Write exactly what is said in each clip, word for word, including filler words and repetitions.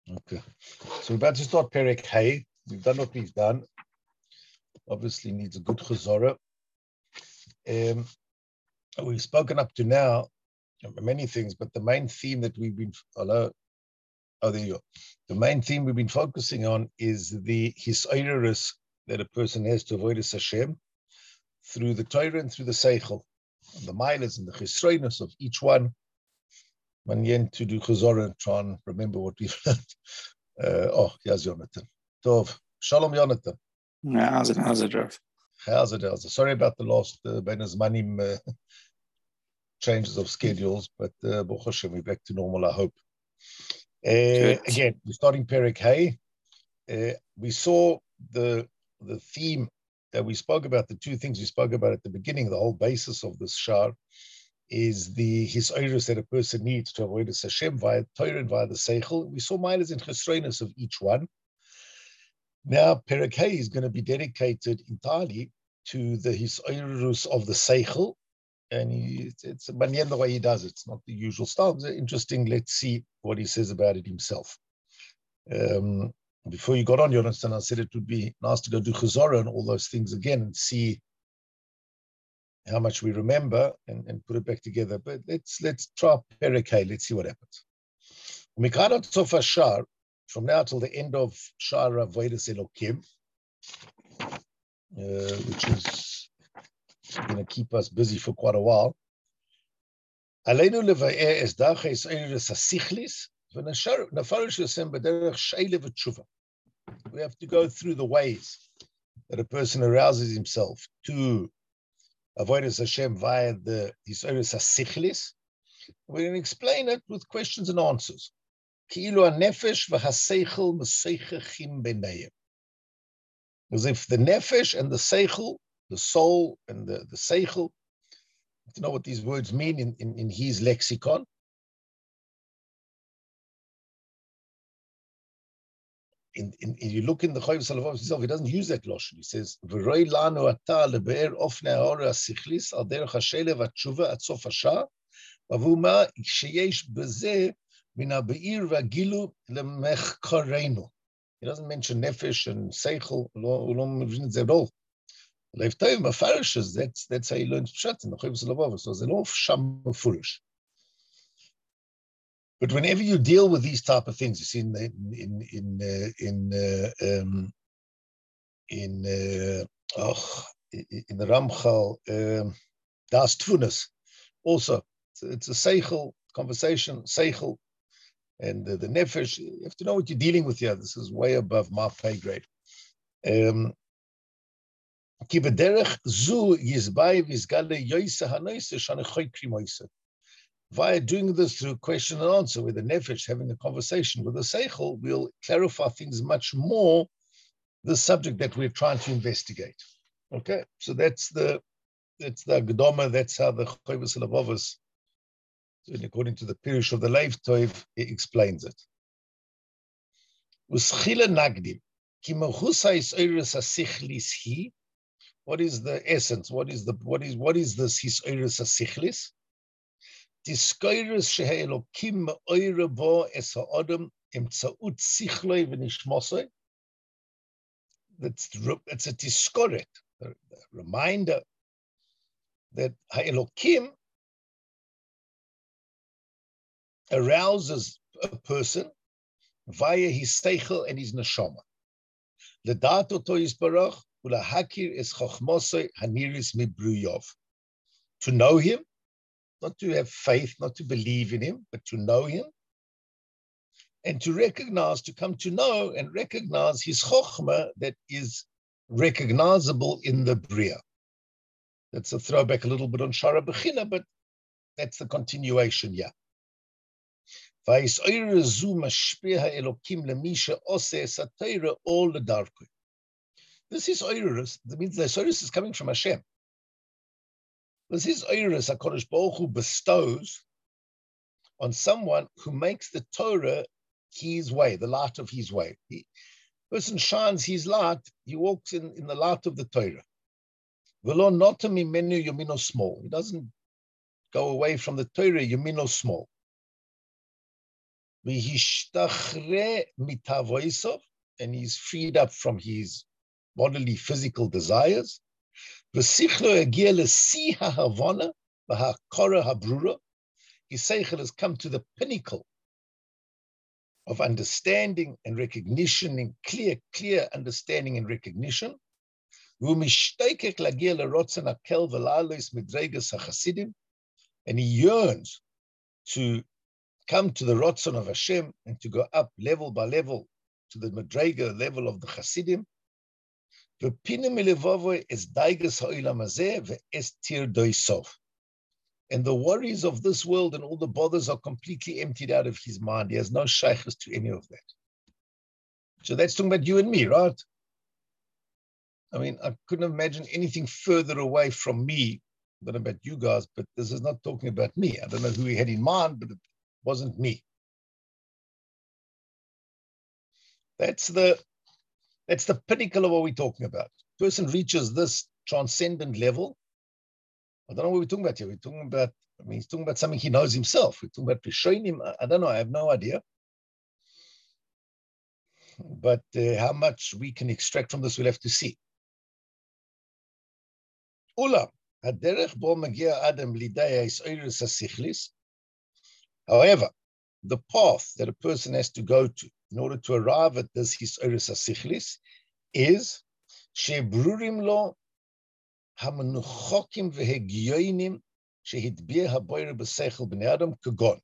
Okay. So we're about to start Perek Hay. We've done what we've done. Obviously needs a good chazorah. Um, we've spoken up to now many things, but the main theme that we've been, hello, oh, there you go. The main theme we've been focusing on is the hisayrus that a person has to avoid Hashem through the Torah and through the Seichel, and the milas and the chisroinus of each one. Manyen to do chazorah and try and remember what we've learned. Uh, oh, here's Jonathan. Tov. Shalom, Jonathan. Yeah, how's it, how's it, Rav? How's it, how's it? Sorry about the last uh, Ben Zmanim uh, changes of schedules, but uh, Baruch Hashem, we're back to normal, I hope. Uh, again, we're starting Perek Hay. Uh, we saw the the theme that we spoke about, the two things we spoke about at the beginning, the whole basis of this shar is the hisayrus that a person needs to avoid the Hashem via Torah and via the Seichel. We saw milas and chesroinus of each one. Now, Perek Hay is going to be dedicated entirely to the hisayrus of the Seichel, and he, it's, it's a manyan the way he does it. It's not the usual style. It's interesting. Let's see what he says about it himself. Um, before you got on, Jonathan, I said it would be nice to go do chazorah and all those things again and see how much we remember and, and put it back together. But let's let's try Perek Hay. Let's see what happens. Mikharat Sofa Shar, from now till the end of Shar Avodas Elokim, uh, which is going to keep us busy for quite a while. Aleinu levaer es daches eires hasichlis v'nafarish yosem b'derech sheile v'tshuva. We have to go through the ways that a person arouses himself to avoid Hashem via the hisayrus hasichlis. We're going to explain it with questions and answers. Ki'ilu hanefesh v'haseichel meseichechim b'neihem. As if the nefesh and the seichel, the soul and the, the seichel, you have to know what these words mean in, in, in his lexicon. In, in, in, you look in the Chayyim Salavov himself, he doesn't use that lotion. He says, "V'roi lanu ata lebe'er ofnei ha'ora hasichlis al derech hashele v'tshuva at sof hashar, v'avu ma sheyesh b'zeh min ha'be'ir v'agilu lemechkarenu." He doesn't mention nefesh and seichel. He doesn't mention it at all. Leif Toiv mafarishes. That's that's how he learns pshat in the Chayyim Salavov. So it's an off sham mafurish. But whenever you deal with these type of things, you see in in in uh, in uh, um, in uh, oh, in the Ramchal um, das Tfunas, also it's, it's a seichel conversation, seichel, and uh, the nefesh. You have to know what you're dealing with here. This is way above my pay grade. Um, Via doing this through question and answer with the nefesh, having a conversation with the seichel, we'll clarify things much more, the subject that we're trying to investigate. Okay, so that's the that's the Gedoma, that's how the Chayyim Salavovos, according to the Pirush of the Leif Toiv, it explains it. Uschila nagdim, ki mechusa is oiris hasichlis hi. What is the essence? What is the what is what is this his oiris hasichlis? Tiskoirus shehe Elokim me'oire bo es ha'odem emtzaut sichloi v'nishmosoi. That's it's a tiskoret, a reminder that ha'elokim arouses a person via his seichel and his neshama. Ledat oto yisbarach ulahakir es chochmosoi haniris mibruyov. To know him, not to have faith, not to believe in him, but to know him, and to recognize, to come to know and recognize his chokhmah that is recognizable in the Bria. That's a throwback a little bit on Shara Bechina, but that's the continuation, yeah. This is Oirus, that means the Oirus is coming from Hashem. This is Oirus HaKadosh Baruch Hu bestows on someone who makes the Torah his way, the light of his way. The person shines his light, he walks in, in the light of the Torah. V'lo nota mimenu yomino small. He doesn't go away from the Torah yomino small. V'hishtachre mitavoisov, and he's freed up from his bodily physical desires. V'sichlo egia l'si ha'havana v'ha'kora ha'brura. His seichel has come to the pinnacle of understanding and recognition, in clear, clear understanding and recognition. And he yearns to come to the Rotzon of Hashem and to go up level by level to the Madrega level of the Hasidim. And the worries of this world and all the bothers are completely emptied out of his mind. He has no shaykhs to any of that. So that's talking about you and me, right? I mean, I couldn't imagine anything further away from me than about you guys, but this is not talking about me. I don't know who he had in mind, but it wasn't me. That's the, that's the pinnacle of what we're talking about. Person reaches this transcendent level. I don't know what we're talking about here. We're talking about, I mean, he's talking about something he knows himself. We're talking about Rishonim. I don't know. I have no idea. But uh, how much we can extract from this, we'll have to see. Ula, haderech bo magia adam lidaya is oiris hasichlis. However, the path that a person has to go to in order to arrive at this his oiris hasichlis is shebrurim lo hamanuchokim vehegioinim shehitbir haboyer b'seichel b'nei adam kagon.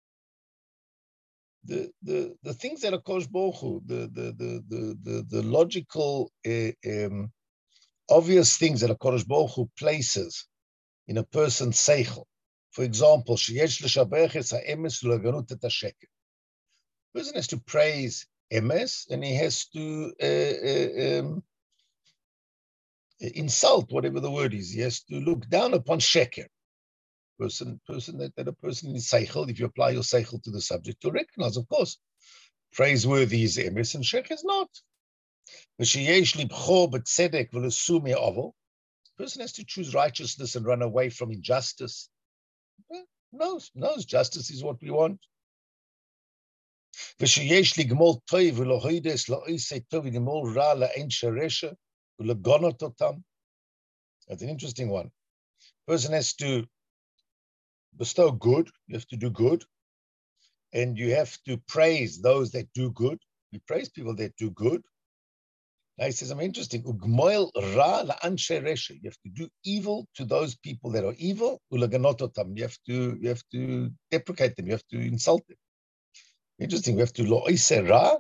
The, the, the things that are Kosh Baruch Hu, the, the, the, the, the, the logical, uh, um, obvious things that a Kosh Baruch Hu places in a person's seichel. For example, sheyesh l'shabeches ha'emes l'ganut et ha'sheker. The person has to praise emes, and he has to uh, uh, um, insult, whatever the word is. He has to look down upon sheker. Person, person that, that a person is seichel, if you apply your seichel to the subject, you'll recognize, of course, praiseworthy is emes and sheker is not. Person has to choose righteousness and run away from injustice. Knows, knows justice is what we want. That's an interesting one. Person has to bestow good, you have to do good, and you have to praise those that do good. You praise people that do good. Now he says, I'm interesting. You have to do evil to those people that are evil. You have to, you have to deprecate them, you have to insult them. Interesting, we have to lo'ise ra.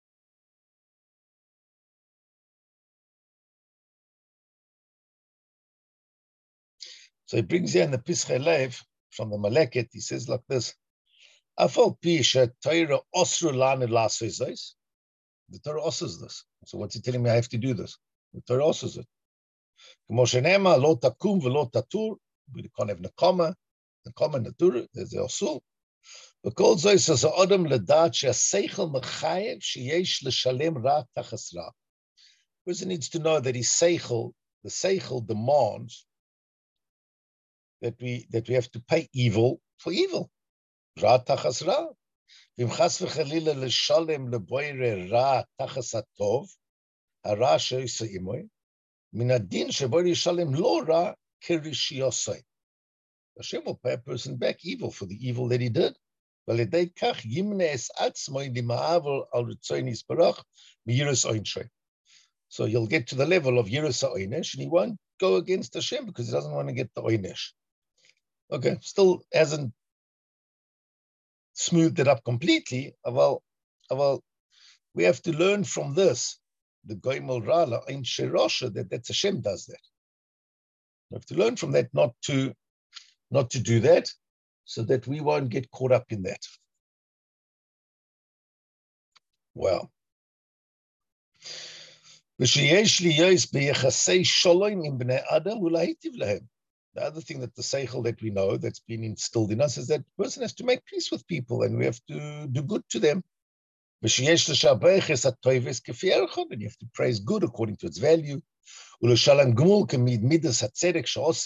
So he brings here in the Pischei Lev from the Maleket, he says like this: Afal pisha Torah osru lanu la'aseh. The Torah osers this. So what's he telling me? I have to do this. The Torah osers it. K'mo shenema lo takum v'lo tatur. We can't have nekama, nekama natur. There's the osur. V'kol zois as adam ledat she'aseichel mechayev sheyesh l'shalem ra tachas ra. Person needs to know that his seichel, the seichel demands that we that we have to pay evil for evil. Ra tachas ra. V'im chas v'chalila l'shalem leboire ra tachas hatov, hara she'isa imoy, min adin sheboire yishalem lo ra kirishiyosai. Hashem will pay a person back evil for the evil that he did. V'ledei kach yimne es atzmoi lima'avol al ritzoyin yisbarach miyiras oinshay. So he'll get to the level of yiras ha'oinesh, and he won't go against Hashem because he doesn't want to get the oinesh. Okay, still hasn't smoothed it up completely. Well, well, we have to learn from this, the Goimel Rala, in Shirosha, that that's Hashem does that. We have to learn from that not to, not to do that, so that we won't get caught up in that. Well. The other thing that the seichel that we know that's been instilled in us is that the person has to make peace with people and we have to do good to them. And you have to praise good according to its value. You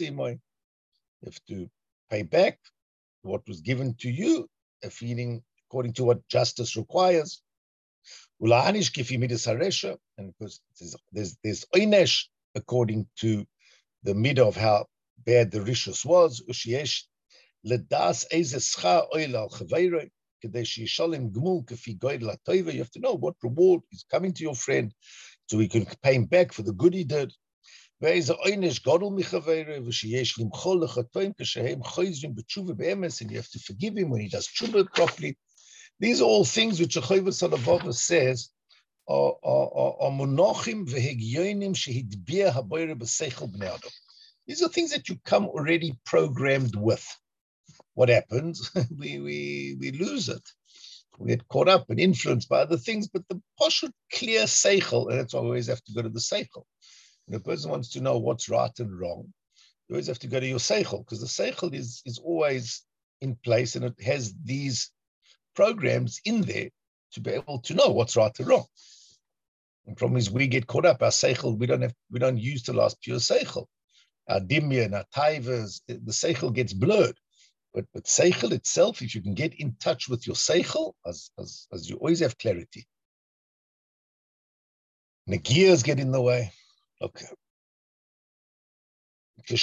have to pay back what was given to you, a feeling according to what justice requires. Ula'anish kifi midas haresha, and because there's there's, there's oinesh according to the midah of how bad the rishus was. Ushiesh ledas eze scha oil al chaveiroi kedei sheishalim gmul kifi goyd la toiva. You have to know what reward is coming to your friend, so he can pay him back for the good he did. And you have to forgive him when he does tshuva properly. These are all things which Yehovah Salavava says are monochim vehegyonim shehidbia haboyre b'seichel bnei adam. These are things that you come already programmed with. What happens? we, we, we lose it. We get caught up and influenced by other things, but the poshut clear seichel, and that's why we always have to go to the seichel. When a person wants to know what's right and wrong, you always have to go to your seichel, because the seichel is, is always in place, and it has these programs in there to be able to know what's right and wrong. The problem is we get caught up. Our seichel, we don't have, we don't utilize pure seichel. Our dimya, our taivas, the seichel gets blurred. But but seichel itself, if you can get in touch with your seichel, as as, as you always have clarity. Negias get in the way. Okay. When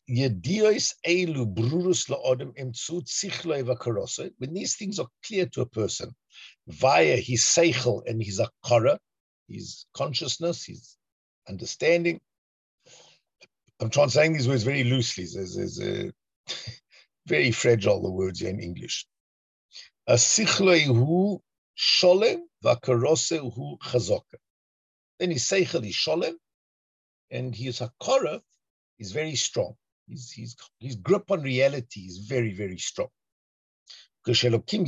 these things are clear to a person via his seichel and his akara, his consciousness, his understanding. I'm translating these words very loosely. There's, there's a very fragile, the words here in English. Asichlei sholem v'akarose hu chazoka. Then his seichel is sholem, and his hakara is very strong. His, his, his grip on reality is very, very strong. When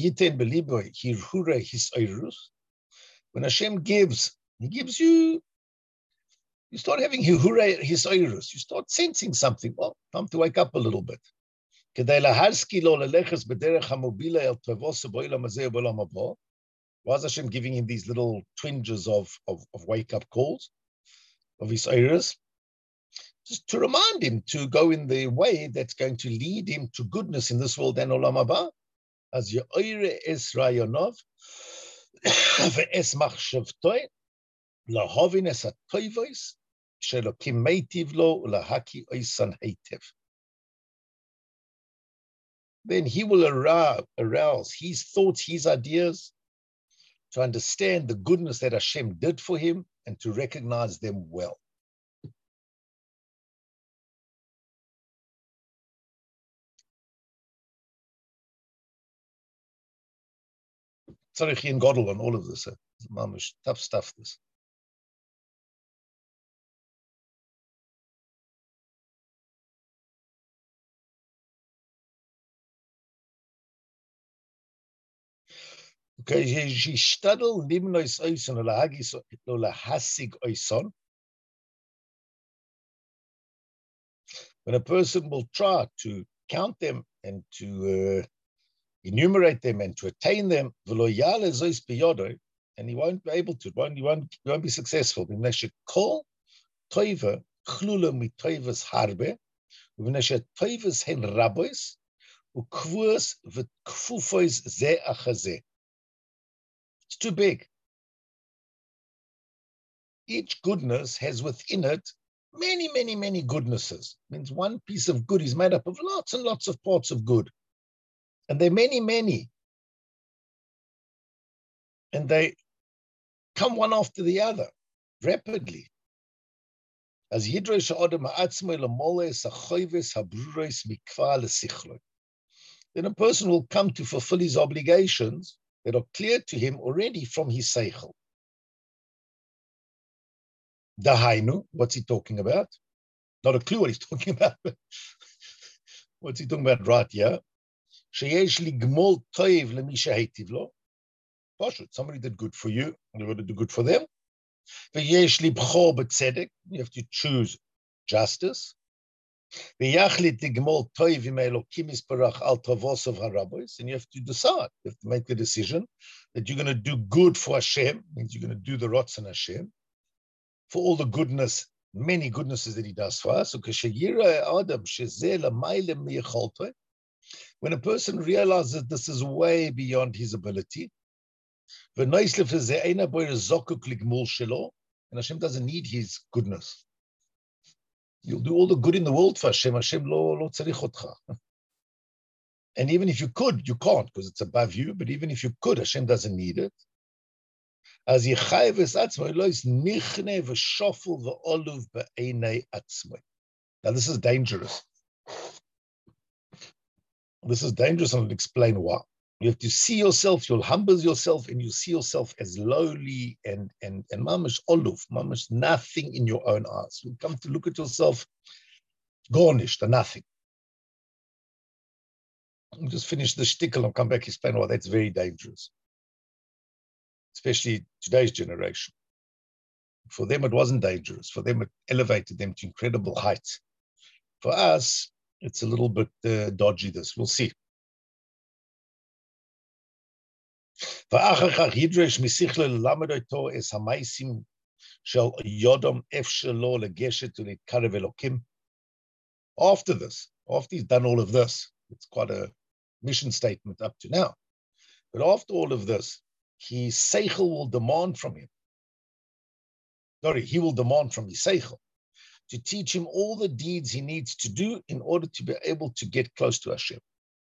Hashem gives, He gives you, you start having hihura his oirus. You start sensing something. Well, time to wake up a little bit. Why is Hashem giving him these little twinges of, of, of wake-up calls of his oirus? Just to remind him to go in the way that's going to lead him to goodness in this world and olam haba. As ye'oire es rayonov ve'es machshavtoi lahovin es hatoivos shelokim meitiv lo ulahaki oisan heitev. Then he will arouse, arouse his thoughts, his ideas, to understand the goodness that Hashem did for him and to recognize them well. Tzarich yin godel on all of this. Mamish, tough stuff, this. Okay, yishtadel limnois oison olahagis olahasig oison. When a person will try to count them and to uh, enumerate them and to attain them, and he won't be able to, won't, he, won't, he won't be successful. Kol toiva chlula mitoivas harbe, toivas hen rabois, ukvus v'kfufois ze achaze. It's too big. Each goodness has within it many, many, many goodnesses. It means one piece of good is made up of lots and lots of parts of good. And they're many, many. And they come one after the other, rapidly. As yidrosh ha'adam ha'atzmoi l'moles ha'choyves ha'bruros mikva l'sichloi. Then a person will come to fulfill his obligations that are clear to him already from his seichel. Dahainu, what's he talking about? Not a clue what he's talking about, but what's he talking about right here? Sheyesh li gmol toiv lemi shehetiv lo. Somebody did good for you, and you want to do good for them. Veyesh li b'chor b'tzedek. You have to choose justice. V'yachlit li gmol toiv im elokim isparach al tovosov harabois. And you have to decide. You have to make the decision that you're going to do good for Hashem. Means you're going to do the Ratzon Hashem for all the goodness, many goodnesses that He does for us. So k'sheyira adam shezeh l'maylem miyacholtoi. When a person realizes that this is way beyond his ability, and Hashem doesn't need his goodness. You'll do all the good in the world for Hashem. Hashem lo, lo tzarich otcha. And even if you could, you can't because it's above you. But even if you could, Hashem doesn't need it. As Now this is dangerous. This is dangerous, and I'll explain why. You have to see yourself, you'll humble yourself, and you see yourself as lowly and and and mamash oluf, mamash nothing in your own eyes. You come to look at yourself, garnished, and nothing. I'll just finish the shtickle and come back and explain why that's very dangerous, especially today's generation. For them, it wasn't dangerous. For them, it elevated them to incredible heights. For us, it's a little bit uh, dodgy, this. We'll see. After this, after he's done all of this, it's quite a mission statement up to now. But after all of this, his seichel will demand from him. Sorry, he will demand from his seichel to teach him all the deeds he needs to do in order to be able to get close to Hashem.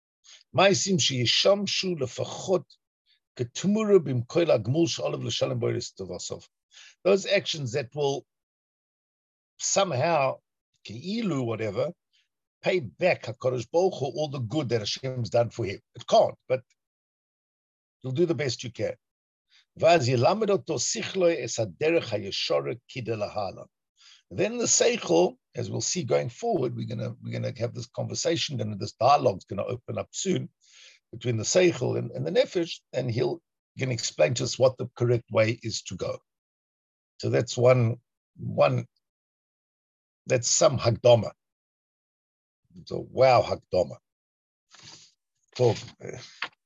Those actions that will somehow, whatever, pay back HaKadosh Baruch Hu all the good that Hashem's done for him. It can't, but you'll do the best you can. Then the seichel, as we'll see going forward, we're gonna we're gonna have this conversation, and this dialogue is gonna open up soon between the seichel and, and the nefesh, and he'll can explain to us what the correct way is to go. So that's one one. That's some hagdama. So wow, hagdama. So uh,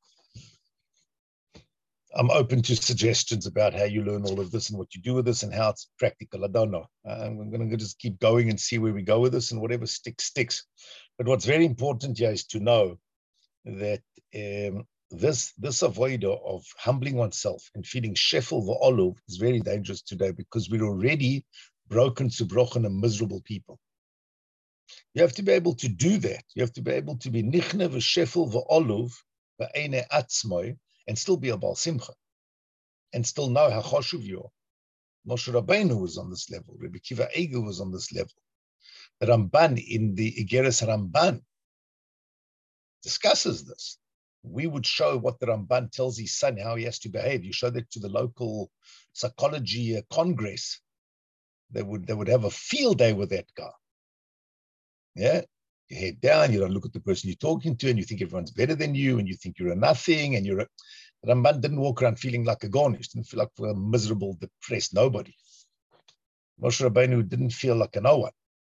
I'm open to suggestions about how you learn all of this and what you do with this and how it's practical. I don't know. I'm going to just keep going and see where we go with this, and whatever sticks, sticks. But what's very important here is to know that um, this this avoider of humbling oneself and feeling shefel v'oluv is very dangerous today, because we're already broken to brochen and miserable people. You have to be able to do that. You have to be able to be nichne v'shefel v'oluv v'eine atzmoi, and still be a Baal Simcha, and still know how choshuv you are. Moshe Rabbeinu was on this level. Rabbi Kiva Eiger was on this level. The Ramban in the Igeres Ramban discusses this. We would show what the Ramban tells his son, how he has to behave. You show that to the local psychology uh, congress. They would, they would have a field day with that guy. Yeah? You head down, you don't look at the person you're talking to, and you think everyone's better than you, and you think you're a nothing, and you're a... Ramban didn't walk around feeling like a garnish, didn't feel like a miserable, depressed nobody. Moshe Rabbeinu didn't feel like a no one.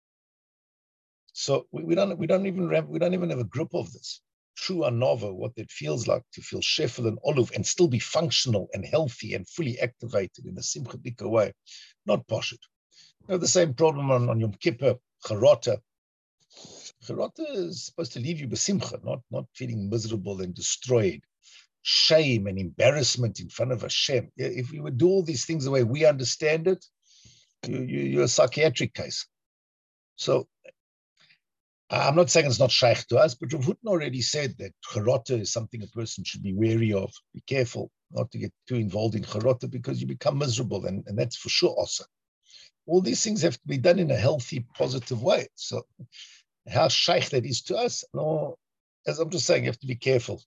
So we, we don't we don't even have, we don't even have a grip of this. True anova, what it feels like to feel shefel and olive and still be functional and healthy and fully activated in a simcha dika way. Not poshut. You have the same problem on, on Yom Kippur, charota. Charota is supposed to leave you besimcha, not, not feeling miserable and destroyed. Shame and embarrassment in front of Hashem. If you would do all these things the way we understand it, you, you, you're a psychiatric case. So I'm not saying it's not shaykh to us, but Rav Hutton already said that charota is something a person should be wary of. Be careful not to get too involved in charota, because you become miserable, and, and that's for sure also. All these things have to be done in a healthy, positive way. So how shaykh that is to us, no, as I'm just saying, you have to be careful.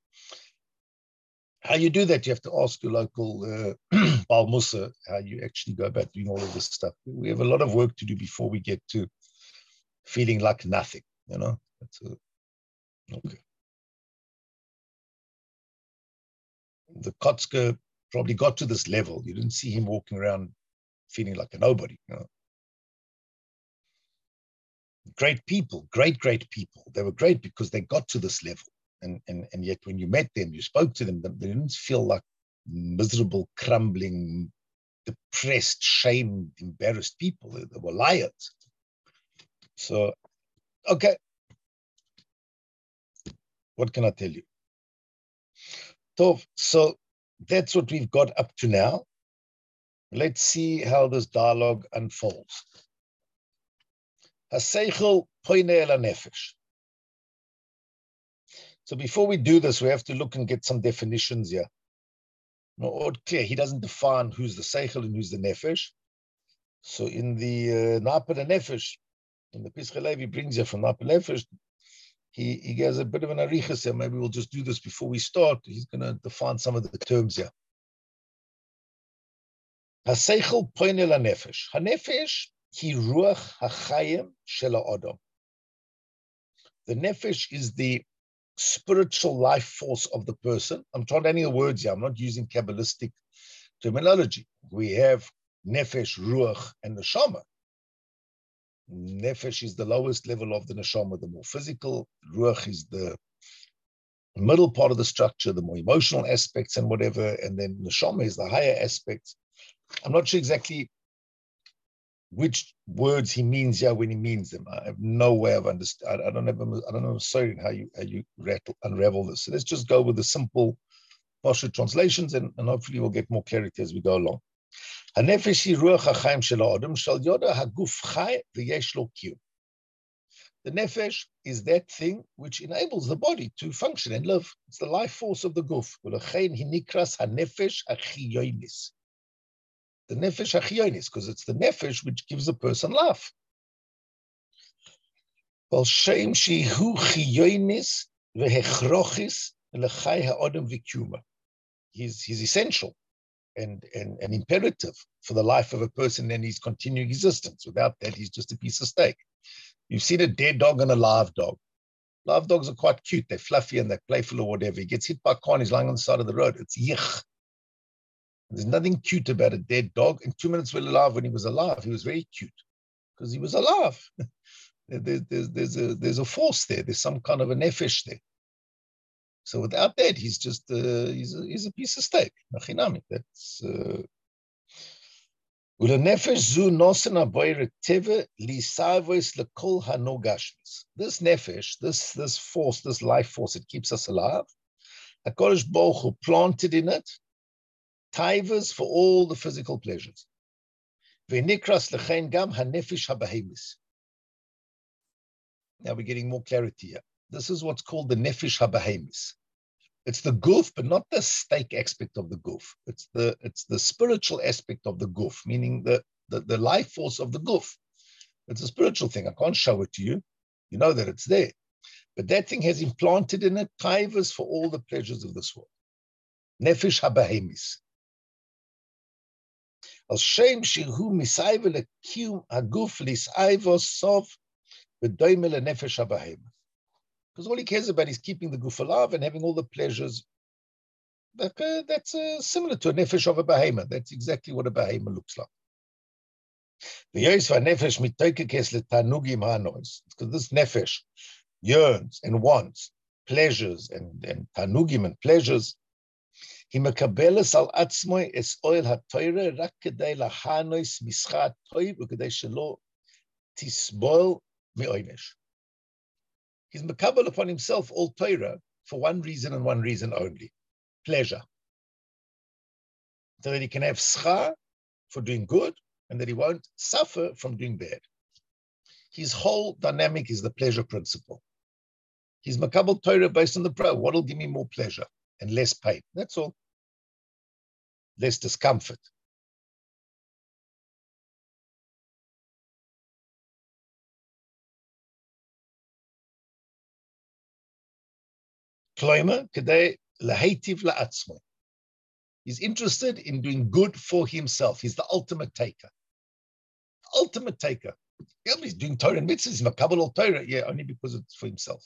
How you do that, you have to ask your local uh, Baal Musa how you actually go about doing all of this stuff. We have a lot of work to do before we get to feeling like nothing, you know. That's a, okay. The Kotzker probably got to this level. You didn't see him walking around feeling like a nobody, you know. Great people, great, great people. They were great because they got to this level. And, and, and yet when you met them, you spoke to them, they didn't feel like miserable, crumbling, depressed, shamed, embarrassed people. They, they were liars. So, okay. What can I tell you? Tov, so that's what we've got up to now. Let's see how this dialogue unfolds. Haseichel poine el hanefesh. So before we do this, we have to look and get some definitions here. No, clear, he doesn't define who's the seichel and who's the nefesh. So in the Napa uh, Nefesh, in the Pischei Levi brings you from Napa Nefesh, he, he gives a bit of an arichas here. Maybe we'll just do this before we start. He's going to define some of the terms here. Haseichel poine el hanefesh. Hanefesh hi ruach hachayim shel ha'adam. The nefesh is the spiritual life force of the person. I'm trying any of the words here. I'm not using Kabbalistic terminology. We have nefesh, ruach, and neshama. Nefesh is the lowest level of the neshama, the more physical. Ruach is the middle part of the structure, the more emotional aspects and whatever. And then neshama is the higher aspects. I'm not sure exactly which words he means here when he means them. I have no way of understanding. I don't have. I don't know. Sorry, how you how you rattle, unravel this. So let's just go with the simple partial translations, and, and hopefully we'll get more clarity as we go along. Hanefesh hi ruach hachayim shel ha'adam shel yoda haguf chai v'yesh lo kiyum. The nefesh is that thing which enables the body to function and live. It's the life force of the guf. V'lechein hi nikras hanefesh hachiyonis. The nefesh hachiyonis, because it's the nefesh which gives a person life. Val shem shehu chiyonis v'hechrochis lechai ha'adam v'kiyuma. He's he's essential and, and, and imperative for the life of a person and his continuing existence. Without that, he's just a piece of steak. You've seen a dead dog and a live dog. Live dogs are quite cute. They're fluffy and they're playful or whatever. He gets hit by a car and he's lying on the side of the road. It's yich. There's nothing cute about a dead dog. And two minutes well alive, when he was alive, he was very cute because he was alive. there's, there's, there's, a, there's a force there. There's some kind of a nefesh there. So without that, he's just uh, he's, a, he's a piece of steak. Nachinami. That's this nefesh, this this force, this life force, it keeps us alive. HaKadosh Baruch Hu planted in it taivas for all the physical pleasures. V'nikras lechein gam hanefesh habahemis. Now we're getting more clarity here. This is what's called the nefesh habahemis. It's the guf, but not the steak aspect of the guf. It's the it's the spiritual aspect of the guf, meaning the, the, the life force of the guf. It's a spiritual thing. I can't show it to you. You know that it's there. But that thing has implanted in it taivas for all the pleasures of this world. Nefesh habahemis. Al shem shehu misayve lekiyum haguf lisayvo sov v'doime lenefesh habahemis. Because all he cares about is keeping the guf alive and having all the pleasures. That, uh, that's uh, similar to a nefesh of a behemoth. That's exactly what a behemoth looks like. Because this nefesh yearns and wants pleasures and, and tanugim and pleasures. He mekabeles al atzmoi es oil ha'toire rak kedei lahanois mischa toiv u'kedei shelo tisbol me'oinesh. He's mekabel upon himself all Torah for one reason and one reason only, pleasure. So that he can have schar for doing good and that he won't suffer from doing bad. His whole dynamic is the pleasure principle. He's mekabel Torah based on the pro. What will give me more pleasure and less pain? That's all. Less discomfort. He's interested in doing good for himself. He's the ultimate taker. Ultimate taker. Yeah, he's doing Torah and mitzvahs. He's makabel al Torah. Yeah, only because it's for himself.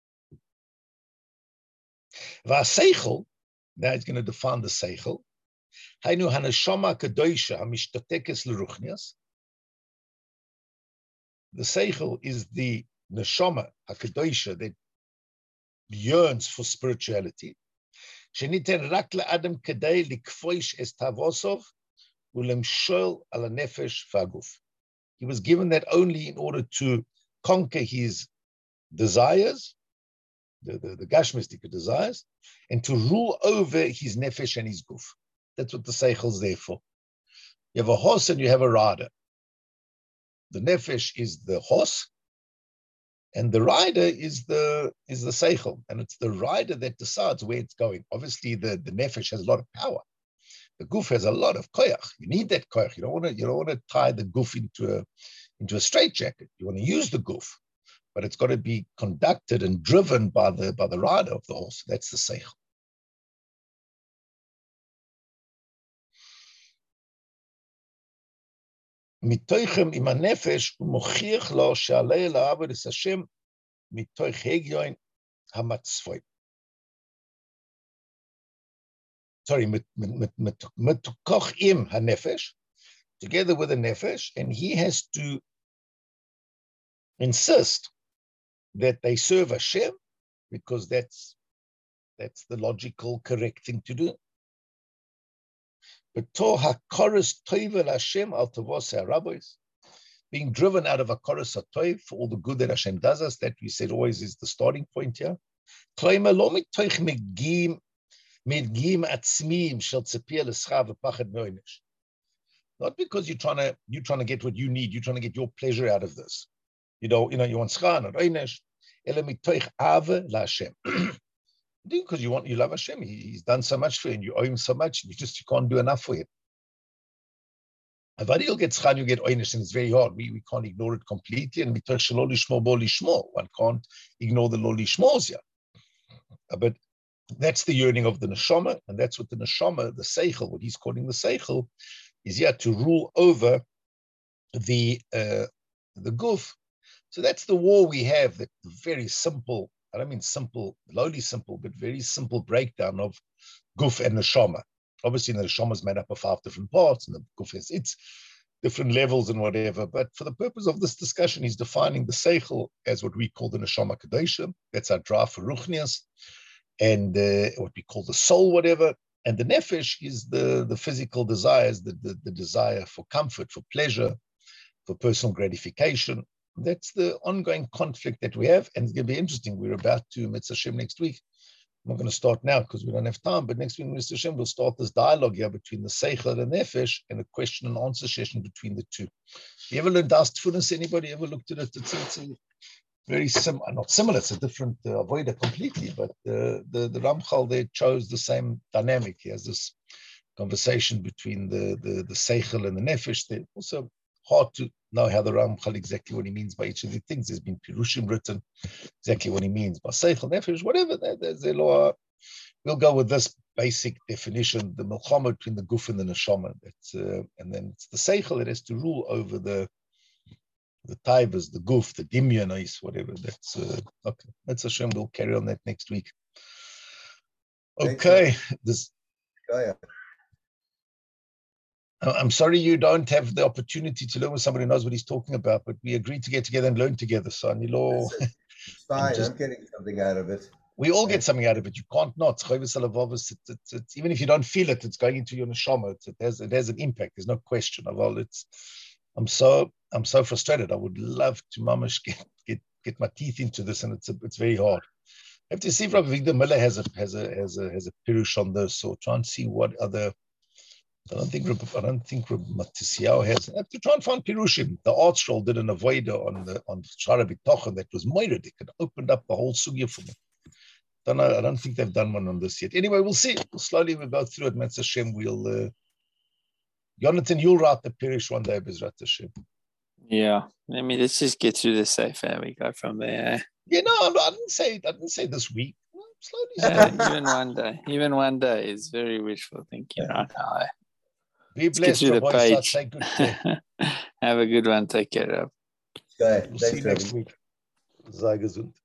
V'aseichel, now he's going to define the seichel. Hainu haneshama kadoisha hamishtatekes l'ruchnias. The seichel is the neshama hakadoisha that yearns for spirituality. Sheniten rak le'adam kedei likfoish es tavosov ulemshol ala nefesh v'aguf. He was given that only in order to conquer his desires the, the, the Gashmistic desires, and to rule over his nefesh and his guf. That's what the seichel is there for. You have a horse and you have a rider. The nefesh is the horse, and the rider is the is the seichel, and it's the rider that decides where it's going. Obviously, the, the nefesh has a lot of power. The guf has a lot of koyach. You need that koyach. You don't want to you don't want to tie the guf into a into a straitjacket. You want to use the guf, but it's got to be conducted and driven by the by the rider of the horse. That's the seichel. Mitoichem im hanefesh umochiach lo she'alei la'avod es Hashem mitoich hegyoin hamatzvoi. Sorry, mitoch im hanefesh, together with the nefesh, and he has to insist that they serve Hashem because that's that's the logical, correct thing to do. Being driven out of a chorus hatoiv for all the good that Hashem does us, that we said always is the starting point here. Not because you're trying to you're trying to get what you need, you're trying to get your pleasure out of this. You know, you know, you want schar, not oynesh. Because you want, you love Hashem. He, he's done so much for you, and you owe him so much, and you just you can't do enough for him. Avadi you'll get schar, you get oynish, and it's very hard. We we can't ignore it completely, and mitoch shelo lishmo bo lishmo. One can't ignore the lo lishmos here. But that's the yearning of the neshama, and that's what the neshama, the seichel, what he's calling the seichel, is here to rule over the uh, the guf. So that's the war we have. That very simple. I don't mean simple, lowly simple, but very simple breakdown of guf and neshama. Obviously, the neshama is made up of five different parts, and the guf has its different levels and whatever. But for the purpose of this discussion, he's defining the seichel as what we call the neshama kadosha. That's our drive for ruchnias, and uh, what we call the soul, whatever. And the nefesh is the, the physical desires, the, the, the desire for comfort, for pleasure, for personal gratification. That's the ongoing conflict that we have, and it's going to be interesting. We're about to Mitzvah Hashem next week. I'm not going to start now because we don't have time, but next week, Mitzvah Hashem, we'll start this dialogue here between the Seichel and the Nefesh, and a question and answer session between the two. You ever learned Astfulness? Anybody ever looked at it? It's, it's a very similar, not similar, it's a different uh, avoider completely, but uh, the, the Ramchal there chose the same dynamic. He has this conversation between the, the, the Seichel and the Nefesh. They're also hard to know how the Ramchal exactly what he means by each of the things. There's been Pirushim written exactly what he means by Seichel, Nefesh, whatever. There's a law. We'll go with this basic definition: the milchama between the guf and the neshama. That's uh, and then it's the Seichel that has to rule over the the taivas, the guf, the dimyanais, whatever. That's uh, okay. That's Hashem. We'll carry on that next week. Okay. This. Oh, yeah. I'm sorry you don't have the opportunity to learn with somebody who knows what he's talking about, but we agreed to get together and learn together. So, Nilo, it's fine. Just, I'm getting something out of it. We all get something out of it. You can't not. It's, it's, it's, it's, even if you don't feel it, it's going into your neshama. It, it has it has an impact. There's no question. Well, it's. I'm so I'm so frustrated. I would love to, mamash, get get get my teeth into this, and it's a, it's very hard. I have to see if Rabbi Victor Miller has a has a has a has a pirush on this, so try and see what other. I don't think I don't think Matisiao has. I have to try and find Pirushim. The art scroll did an avoider on the on Shara B'Tochen that was moired. It opened up the whole sugya for me. Don't know. I don't think they've done one on this yet. Anyway, we'll see. We'll slowly we'll go through it. Metz Hashem. We'll. Uh, Jonathan, you'll write the Pirush one day, Bezrat Hashem. Yeah. I mean, let's just get through the Sefer. We go from there. Yeah. No, I didn't say. I didn't say this week. Slowly. Uh, even one day. Even one day is very wishful thinking right now. Eh? Be blessed, the page. Say good care. Have a good one. Take care of. We'll see you next week. Sei gesund.